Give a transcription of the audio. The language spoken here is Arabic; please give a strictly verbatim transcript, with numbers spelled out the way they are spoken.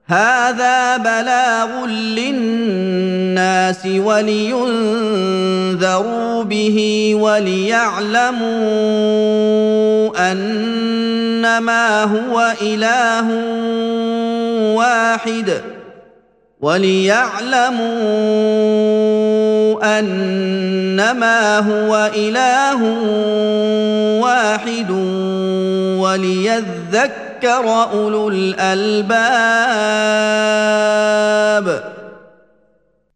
هذا بلاغ للناس ولينذروا به وليعلموا أنما هو إله واحد وليعلموا أنما هو إله واحد وليذكر أولو الألباب.